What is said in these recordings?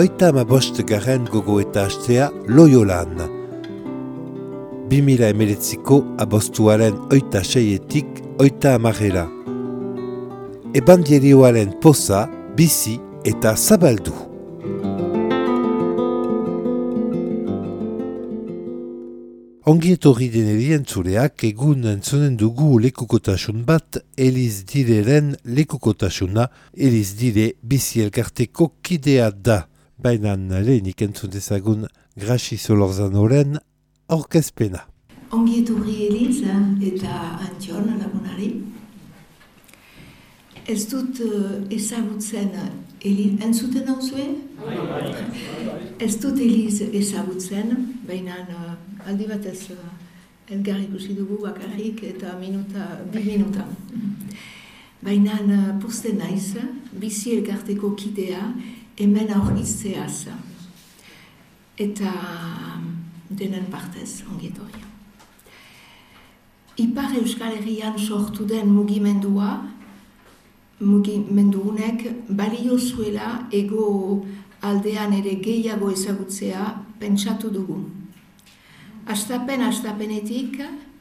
35. gogoeta hastea Loiolan. 2019ko abuztuaren 26etik 30. Ebangelioaren poza, bizi eta zabaldu. Ongi etorri deneri entzuleak egun entzunen dugu lekukotasun bat Eliz Direren lekukotasuna. Eliz Dire bizi elkarteko kidea da. Baina lehenik entzun dezagun Graxi Solorzanoren aurkezpena. Ongi etorri Eliz eta Antion lagunari. Ez dut ezagutzen Eliz, entzuten hauzue? Ez dut Eliz ezagutzen, baina aldi batez elgar ikusi dugu bakarrik eta bi minuta. Baina pozten naiz, bizi elkarteko kidea hemen aurkitzeaz. Eta denen partez ongi etorri. Ipar Euskal Herrian sortu den mugimendu honek balio zuela ego aldean ere gehiago ezagutzea pentsatu dugu. Hastapenetik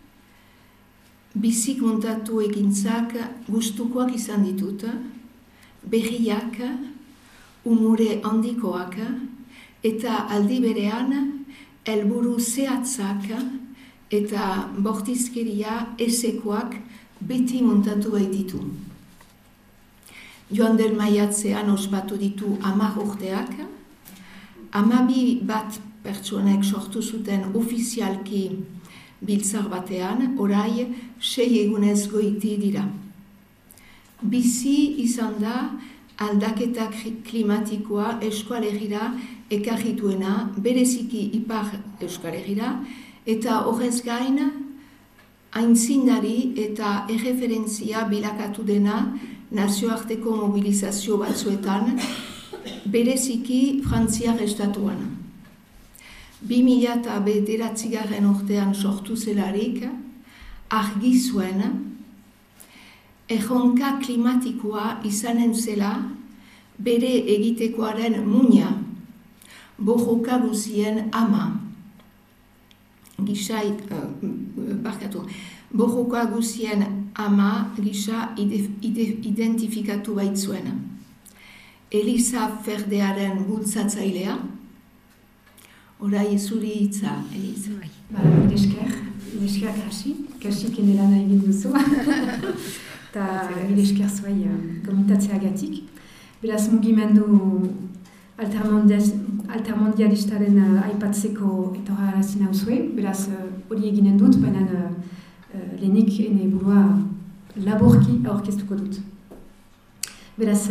bizik montatu egintzak gustukoak izan ditut, berriak, umore handikoak eta aldi berean helburu zehatzak eta bortizkeria ezekoak beti montatu baititu. Joan den maiatzean ospatu ditu 10 urteak, 12 pertsonek sortu zuten ofizialki biltzar batean, orai 6 egunez goiti dira. Bizi izan da aldaketa klimatikoa Euskal Herrira ekarri duena, bereziki Ipar Euskal Herrira, eta horrez gain aintzindari eta erreferentzia bilakatu dena nazioarteko mobilizazio batzuetan, bereziki Frantziar estatuan. 2009 urtean sortu zelarik, argi zuen, erronka klimatikoa izanen zela bere egitekoaren muina, borroka guzien ama. Borroka guzien ama gisa identifikatu baitzuen. Elisa Ferdearen bultzatzailea. Orai zuri hitza, Eliz. Milesker Graxik lan egin duzu. Eta milesker zuai komitatzeagatik. Beraz mugimendu altermondialistaren aipatzeko etorrarazi nauzue. Beraz hori eginen dut, baina lehenik ene burua laborki aurkeztuko dut. Beraz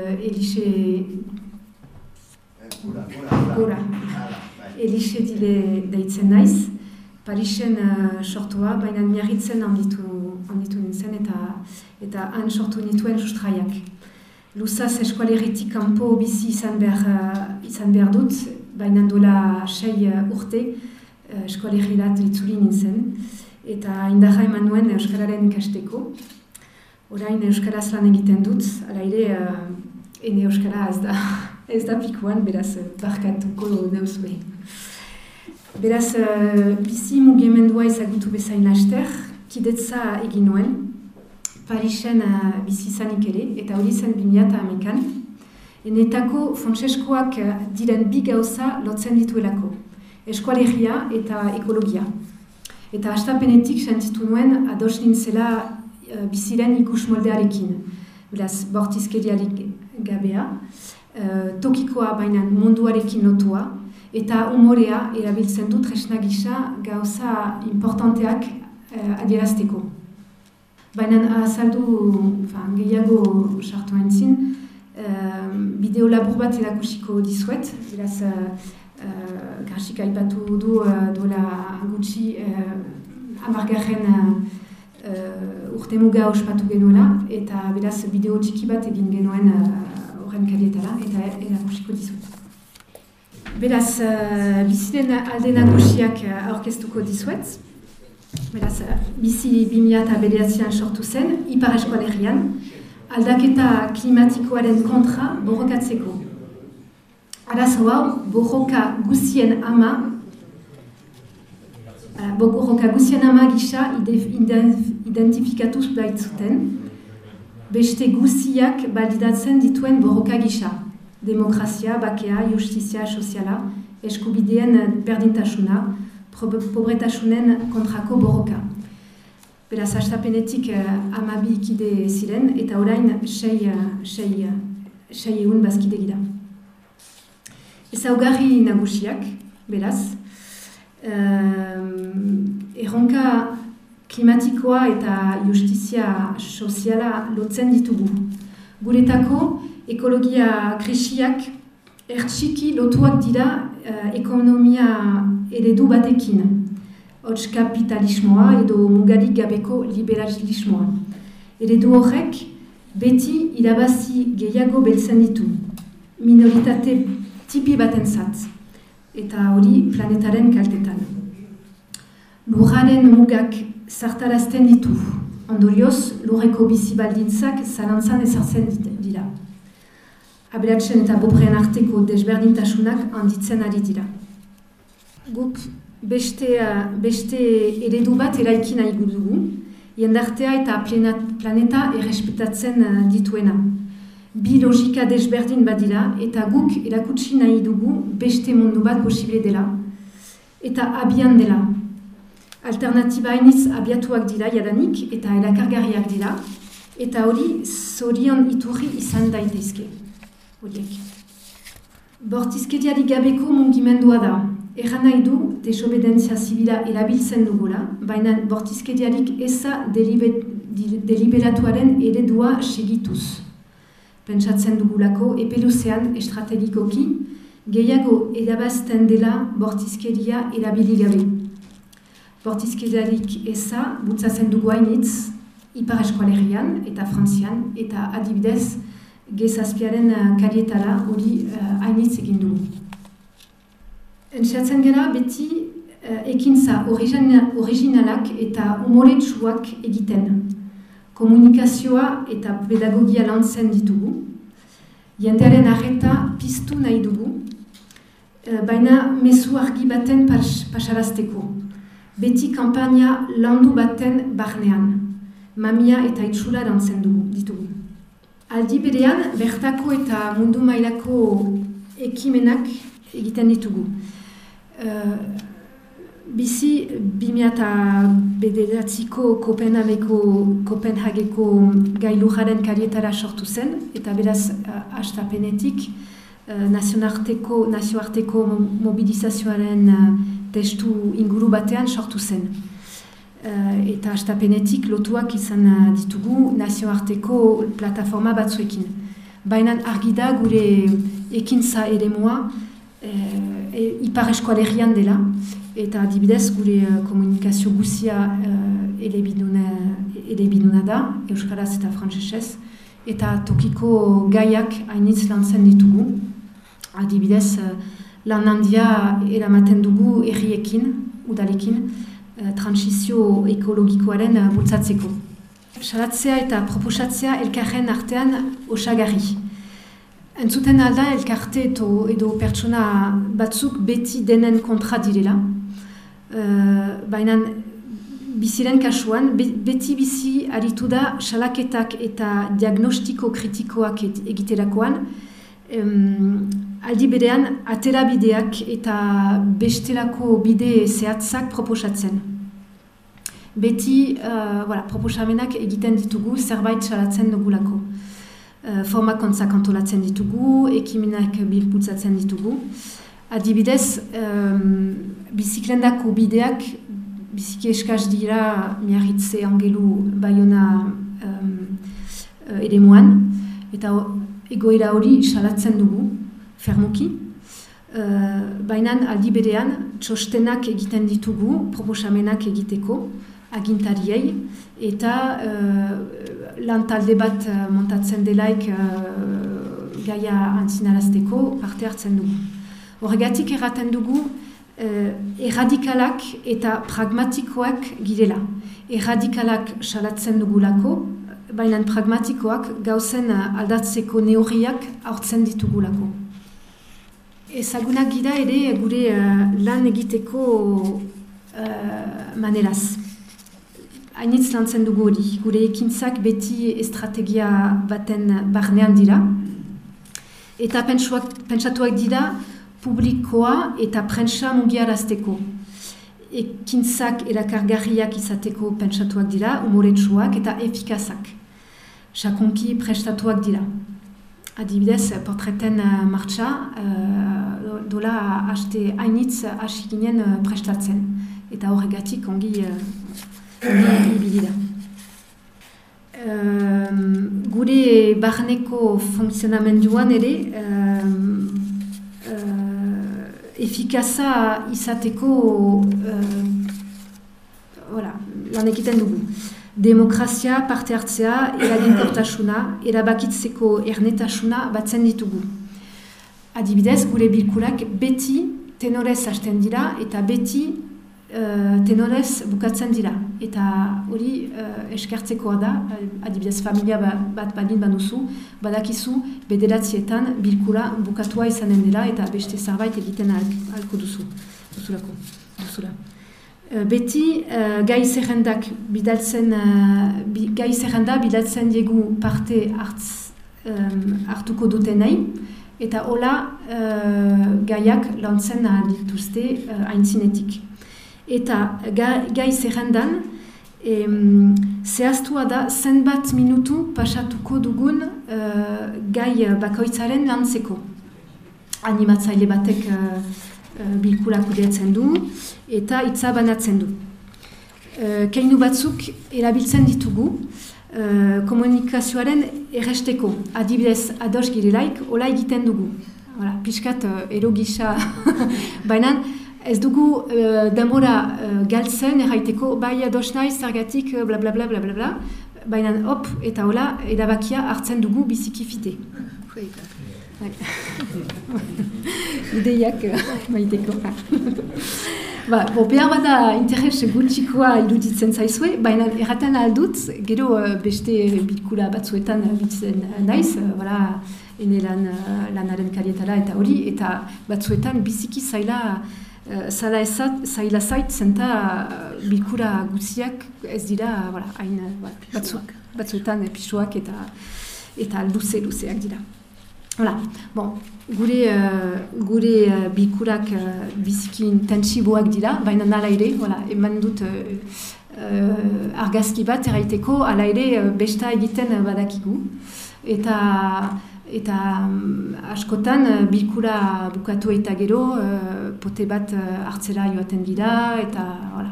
Elixe Dire deitzen naiz, Parisen sortua, baina miarritzen handitu nintzen eta han sortu nituen sustraiak. Luzaz eskualerritik kanpo bizi izan behar dut, baina dola 6 urte eskualerrirat itzuli nintzen, eta indarra eman nuen Euskararen ikasteko. Orain Euskaraz lan egiten dut, ala ere ene Euskara ez da pikuan, beraz barkatuko nauzue. Beraz, bizi mugimendua ezagutu bezain laster, kidetza egin nuen, Parisen bizi izanik ere, eta hori zen 2011an, enetako Frantseskoak diren bi gauza lotzen dituelako, eskualerria eta ekologia. Eta hastapenetik sentitu nuen ados nintzela biziren ikus moldearekin, beraz, bortizkeriarik gabea, tokikoa baina munduarekin lotua, eta umorea erabiltzen dut tresna gisa gauza importanteak adierazteko. Baina azaldu gehiago sartu entzin, bideo labur bat erakusiko dizuet, beraz Graxik aipatu du dola gutxi 10. Urte muga ospatu genuela, eta beraz bideo txiki bat egin genuen horren kalietara, eta erakusiko dizuet. Beraz, biziren alde nagusiak aurkeztuko dizuet. Beraz, bizi 2009an sortu zen, Ipar Euskal Herrian, aldaketa klimatikoaren kontra borrokatzeko. Arazo hau, borroka guzien ama gisa identifikatuz baitzuten, beste guziak balidatzen dituen borroka gisa. Demokrazia, bakea, justizia soziala, eskubideen berdintasuna, pobretasunen kontrako borroka. Beraz, hastapenetik 12 kide ziren, eta orain 6 egun bazkide gira. Ezaugarri nagusiak, beraz, erronka klimatikoa eta justizia soziala lotzen ditugu. Guretako, ekologia krisiak ertxiki lotuak dira ekonomia eredu batekin. Hots kapitalismoa edo mugarik gabeko liberalismoa. Eredu horrek beti irabazi gehiago beltzen ditu. Minoritate tipi batentzat. Eta hori planetaren kaltetan. Lurraren mugak zartarazten ditu. Ondorioz, lurreko bizi baldintzak zalantzan ezartzen dira. Aberatsen eta pobreen arteko desberdintasunak handitzen ari dira. Guk beste eredu bat eraiki nahi dugu, jendartea eta planeta errespetatzen dituena. Bi logika desberdin badira eta guk erakutsi nahi dugu beste mundu bat posible dela eta abian dela. Alternatiba hainitz abiatuak dira jadanik eta erakargarriak dira eta hori zorion iturri izan daitezke. Horiek. Bortizkeriarik gabeko mugimendua da. Erran nahi du desobedentzia zibila erabiltzen dugula, baina bortizkeriarik eza deliberatuaren eredua segituz. Pentsatzen dugulako epeluzean estrategikoki gehiago erabazten dela bortizkeria erabili gabe. Bortizkeriarik eza bultzatzen dugu hainitz Ipar Eskualerian eta Frantzian eta adibidez G7 karietara hori hainitz egin dugu. Entxeatzen gara beti ekintza originalak eta umoretsuak egiten. Komunikazioa eta pedagogia lantzen ditugu. Jendearen arreta piztu nahi dugu, baina mezu argi baten pasarazteko. Beti kampaina landu baten barnean. Mamia eta itxura lantzen ditugu. Aldi berean, bertako eta mundu mailako ekimenak egiten ditugu. Bizi 2009ko Kopenhageko gailurraren karietara sortu zen, eta beraz hastapenetik nazioarteko mobilizazioaren testu inguru batean sortu zen. Eta hastapenetik lotuak izan ditugu nazioarteko plataforma batzuekin. Baina argi da gure ekintza eremua Ipar Eskualerian dela, eta adibidez gure komunikazio guzia elebiduna da, euskaraz eta frantsesez, eta tokiko gaiak hainitz lantzen ditugu. Adibidez, lan handia eramaten dugu herriekin, udalekin, transizio ekologikoaren bultzatzeko. Salatzea eta proposatzea elkarren artean osagarri. Entzuten alda elkarte edo pertsona batzuk beti denen kontra direla. Baina biziren kasuan, beti bizi aritu da salaketak eta diagnostiko kritikoak egiterakoan, aldi berean aterabideak eta bestelako bide zehatzak proposatzen. Beti proposamenak egiten ditugu zerbait salatzen dugulako. Formakontzak antolatzen ditugu, ekimenak bilputzatzen ditugu. Adibidez, biziklendako bideak biziki eskaz dira Miarritze, Angelu, Baiona eremuan, eta egoera hori salatzen dugu, fermuki. Baina aldi berean, txostenak egiten ditugu, proposamenak egiteko, agintariei, eta lan talde bat montatzen delaik gaia antzinarazteko parte hartzen dugu. Horregatik erraten dugu erradikalak eta pragmatikoak girela. Erradikalak salatzen dugulako, baina pragmatikoak gauzen aldatzeko neurriak hartzen ditugulako. ezagunak gira ere gure lan egiteko maneraz. Hainitz lantzen dugu hori, gure ekintzak beti estrategia baten barnean dira. Eta pentsatuak dira publikoa eta prentsa mugiarazteko. Ekintzak erakargarriak izateko pentsatuak dira, umoretsuak eta efikazak. Sakonki prestatuak dira. Adibidez, portreten martxa, dola haste hainitz hasi ginen prestatzen. Eta horregatik ongi ibili da. Gure barneko funtzionamenduan ere efikaza izateko lan egiten dugu. Demokrazia, parte hartzea, eraginkortasuna, erabakitzeko ernetasuna batzen ditugu. Adibidez, gure bilkurak beti tenorez hasten dira eta beti tenorez bukatzen dira. Eta hori eskertzekoa da, adibidez familia bat balin baduzu, badakizu bederatzietan bilkura bukatua izanen dela eta beste zerbait egiten ahalko duzula. Beti gai zerrendak bidaltzen diegu parte hartuko dutenei eta hola gaiak lantzen ahal dituzte aintzinetik. Eta gai zerrendan zehaztua da zenbat minutu pasatuko dugun gai bakoitzaren lantzeko. Animatzaile batek bilkurak kudeatzen du eta hitza banatzen du. Keinu batzuk erabiltzen ditugu komunikazioaren erresteko. Adibidez, ados girelaik, hola egiten dugu. Piskat ero gisa, baina ez dugu denbora galtzen erraiteko, bai ados naiz, zergatik, bla bla bla bla bla bla, baina hop, eta hola, erabakia hartzen dugu biziki fite. Ideiak maiteko. Behar bada interes gutxikoa iruditzen zaizue, baina erraten aldut, gero beste bilkura batzuetan bitzen naiz, ene lanaren karietara eta hori, eta batzuetan biziki zaila zait zenta bilkura gutziak ez dira batzuetan pisuak eta luzeak dira. Gure bilkurak biziki intensiboak dira, baina nala ere, eman dut argazki bat erraiteko, ala ere besta egiten badakigu. Eta askotan bilkura bukatu eta gero pote bat hartzera joaten dira, eta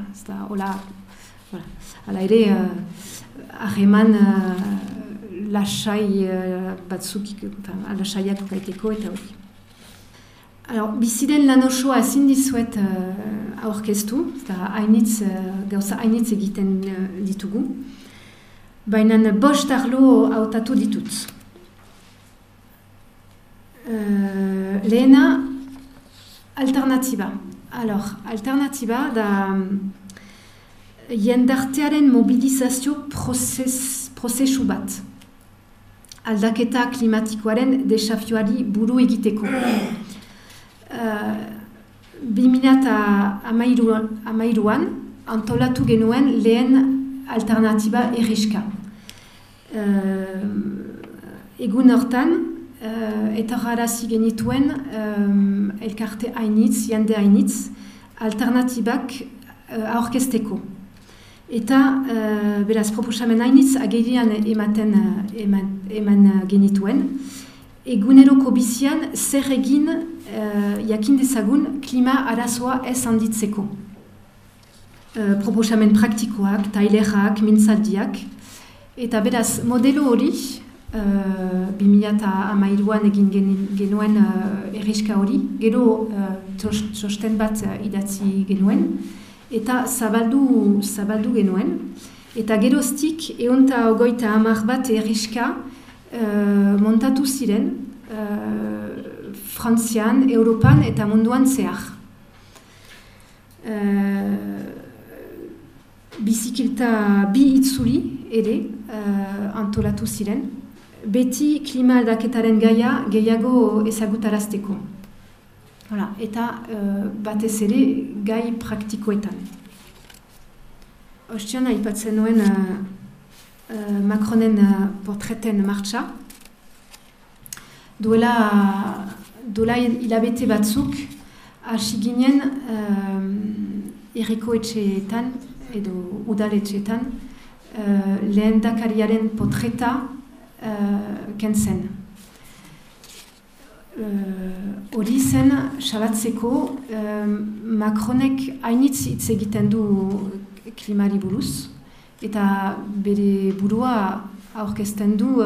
ala ere harreman lasai batzuk, lasaiak gaiteko eta hori. Biziren lan osoa ezin dizuet aurkeztu, gauza hainitz egiten ditugu, baina 5 arlo hautatu ditut. Lehena, alternatiba. Alternatiba da jendartearen mobilizazio prozesu bat. Aldaketa klimatikoaren desafioari buru egiteko. 2013an antolatu genuen lehen alternatiba erriska. Egun hortan, eta garazi genituen elkarte hainitz, jende hainitz, alternatibak aurkezteko. Eta, beraz, proposamen hainitz agerian eman genituen. Eguneroko bizian, zer egin jakin dezagun klima arazoa ez handitzeko. Proposamen praktikoak, tailerak, mintzaldiak. Eta, beraz, modelo hori, 2013an egin genuen erriska hori, gero txosten bat idatzi genuen, eta zabaldu genuen, eta geroztik 150 bat erriska montatu ziren Frantzian, Europan eta munduan zehar. Bizikilta bi itzuli ere antolatu ziren, beti klima aldaketaren gaia gehiago ezagutarazteko. eta batez ere gai praktikoetan. Ostian aipatzen nuen Macronen portreten martxa. Duela hilabete batzuk, hasi ginen herriko etxeetan edo udaletxeetan lehendakariaren portreta kentzen. Hori zen salatzeko Macronek hainitz hitz egiten du klimari buruz, eta bere burua aurkezten du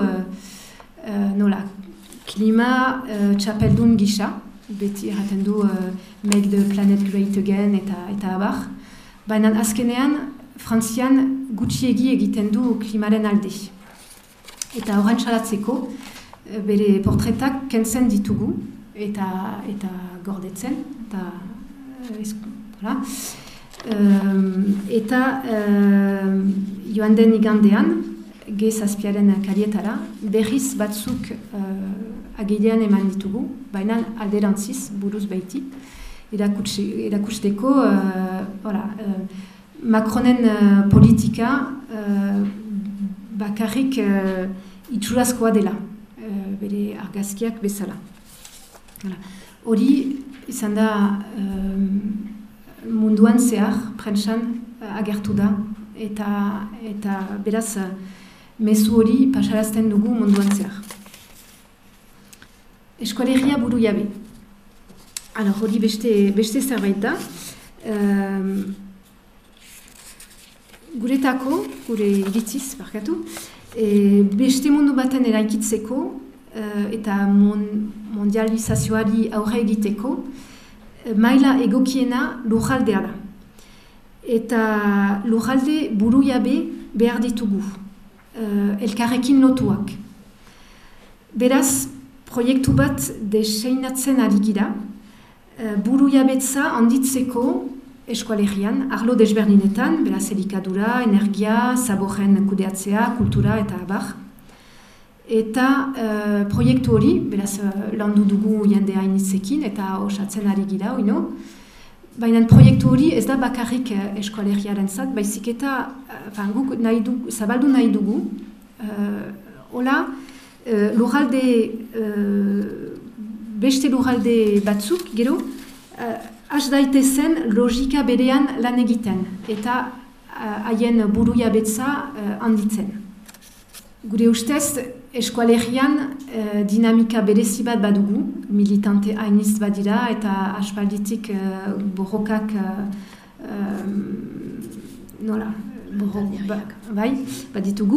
klima txapeldun gisa, beti erraten du make the planet great again eta abar. Baina azkenean, Frantzian gutxiegi egiten du klimaren alde. Eta horren salatzeko, bere portretak kentzen ditugu, eta gordetzen, eta joan den igandean, G7 karietara, berriz batzuk agirian eman ditugu, baina alderantziz, buruz baiti, erakusteko Macronen politika bakarrik itxurazkoa dela, bere argazkiak bezala. Hori izan da munduan zehar, prentsan agertu da, eta beraz mezu hori pasarazten dugu munduan zehar. Eskoalegia buru jabe. Hori beste zerbait da. Guretako, gure iritziz, barkatu, beste mundu baten eraikitzeko eta mondializazioari aurre egiteko, maila egokiena lurraldea da. Eta lurralde buru jabe behar ditugu, elkarrekin lotuak. Beraz, proiektu bat deseinatzen ari gira, buru jabetza handitzeko eskualerian, arlo desberdinetan, beraz elikadura, energia, zaborren kudeatzea, kultura eta abar. Eta proiektu hori, beraz landu dugu jendea initzekin eta osatzen ari gira, oino. Baina proiektu hori ez da bakarrik eskualeriaren zat, baizik eta guk zabaldu nahi dugu, beste lurralde batzuk, gero, has daitezen logika berean lan egiten, eta haien buru jabetza handitzen. Gure ustez, eskualerian dinamika berezi bat badugu, militante hainiz badira, eta aspalditik borrokak baditugu.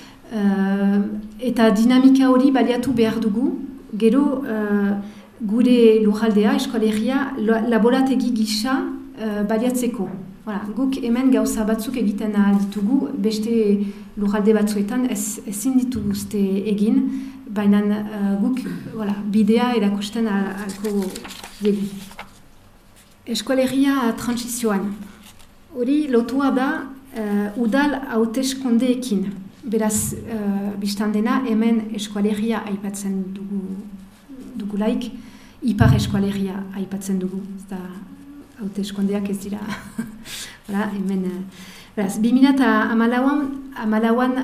Eta dinamika hori baliatu behar dugu, gero gure lurraldea, eskualeria, laborategi gisa baliatzeko. Guk hemen gauza batzuk egiten ditugu, beste lurralde batzuetan ezin dituzte egin, baina guk bidea erakusten alko dugu. Eskualeria transizioan. Hori lotua da udal hauteskundeekin. Beraz, biztan dena, hemen eskualeria aipatzen dugulaik, ipar eskualeria aipatzen dugu. Eta hauteskundeak ez dira. Hemen, beraz, 2014an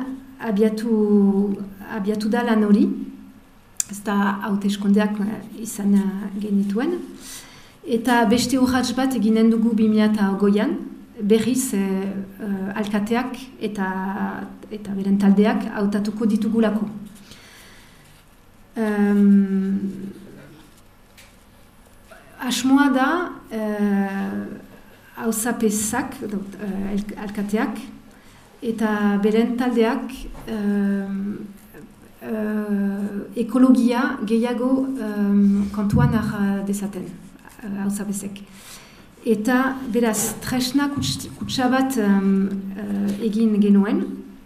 abiatu da lan hori, ez da hauteskundeak izan genituen. Eta beste urrats bat eginen dugu 2020an, berriz alkateak eta beren taldeak hautatuko ditugulako. Asmoa da hauzapezak, alkateak, eta beren taldeak ekologia gehiago kontuan har dezaten, hauzapezek. Eta beraz, tresna kutsa bat egin genuen.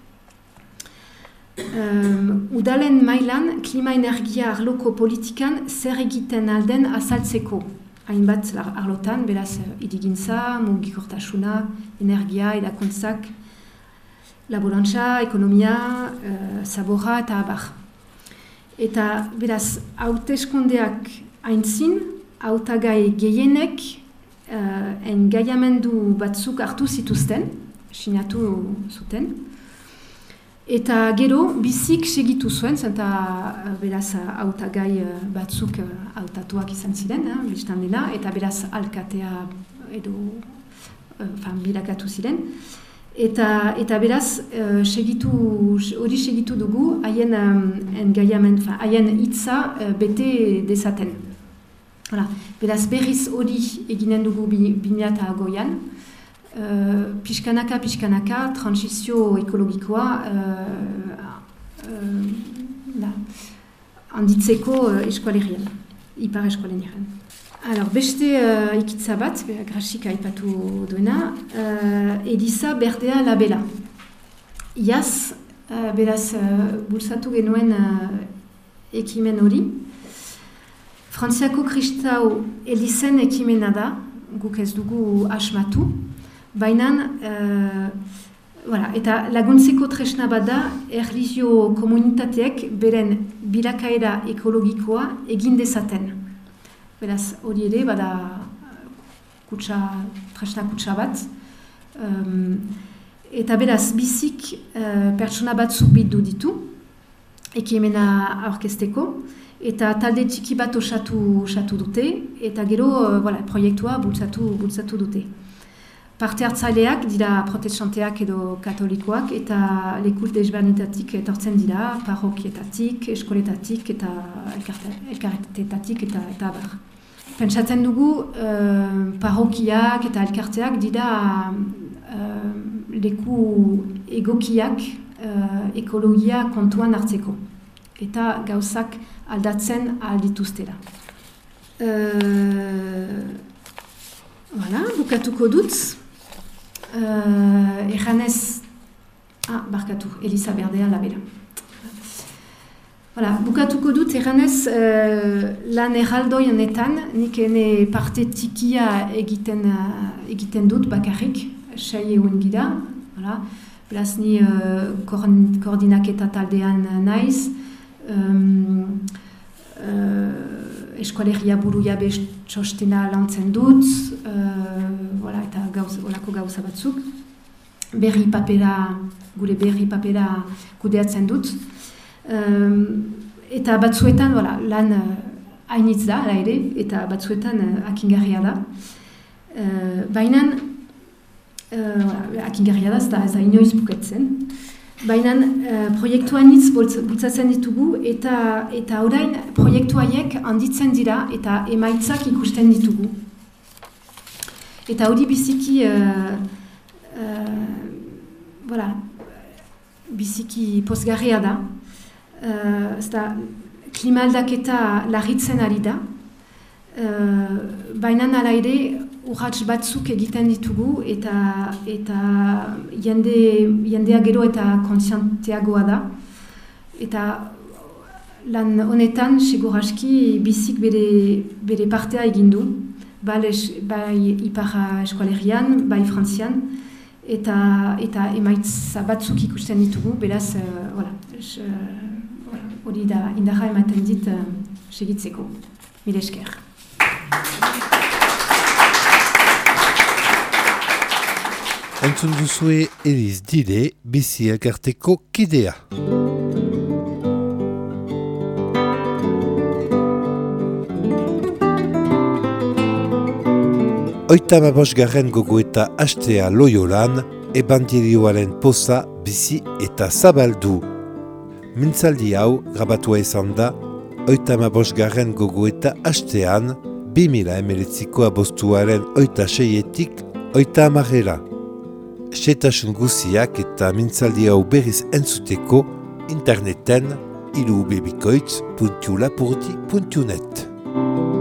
Udalen mailan klima-energia arloko politikan zer egiten alden azaltzeko. Hainbat arlotan, beraz, hirigintza, mugikortasuna, energia, edakuntzak, laborantza, ekonomia, zaborra eta abar. Eta beraz, hauteskundeak aintzin, hautagai gehienek engaiamendu batzuk hartu zituzten, sinatu zuten, eta gero bizik segitu zuen, zenta beraz hautagai batzuk hautatuak izan ziren, bistan dena, eta beraz alkatea edo bilakatu ziren. Eta beraz, hori segitu dugu haien haien hitza bete dezaten. Beraz, berriz hori eginen dugu 2009an, pixkanaka, transizio ekologikoa handitzeko eskualerian, ipar eskualerian. Beste ikitza bat, Grasik aipatu duena, Eliza Berdea Labela. Iaz, beraz, bultzatu genuen ekimen hori. Frantziako Kristau Elizen ekimena da, guk ez dugu asmatu, baina, eta laguntzeko tresna bat da, erlijio komunitateek beren bilakaera ekologikoa egin dezaten. Beraz, hori ere, bada tresna kutsa bat. Eta beraz, bizik pertsona batzuk bildu ditu, ekimena aurkezteko, eta talde txiki bat osatu dute, eta gero proiektua bultzatu dute. Parte hartzaileak dira protestanteak edo katolikoak, eta leku desberdinetatik etortzen dira, parrokietatik, eskoletatik, eta elkartetatik, eta abar. Pentsatzen dugu, parrokiak eta elkarteak dira leku egokiak ekologia kontuan hartzeko, eta gauzak aldatzen aldituztera. Bukatuko dut. Erranez, Eliza Berdea Labela. Bukatuko dut erranez lan erraldoi honetan, nik ene parte tikia egiten dut bakarrik, 6 egun gira. Beraz ni koordinaketa taldean naiz, eskualeria buruia txostena lantzen dut, eta olako gauza batzuk. Gure berri papera kudeatzen dut. Eta batzuetan lan hainitz da, ala ere, eta batzuetan akingarria da. Baina, akingarria da, ez da inoiz buketzen. Baina proiektu hainitz bultzatzen ditugu, eta orain proiektu haiek handitzen dira, eta emaitzak ikusten ditugu. Eta hori biziki pozgarria da. Klima aldaketa larritzen ari da, baina hala ere urrats batzuk egiten ditugu eta jendea gero eta kontzienteagoa da. Eta lan honetan segur aski bizik bere partea egin du, bai ipar eskualerian, bai frantzian, eta emaitza batzuk ikusten ditugu, beraz, hori da indarra ematen dit segitzeko. Mila esker. Entzun duzue Eliz Dile, bizi elkarteko kidea. Oitamabosgarren gogoeta hastea Loiolan, ebandirioaren poza bizi eta zabaldu. Mintzaldi hau grabatua izan da, Oitamabosgarren gogoeta hastean, 2019ko aboztuaren 26etik 30era. Setasun guziak eta mintzaldi hau berriz entzuteko interneten ilubebikoitz.lapurdi.net.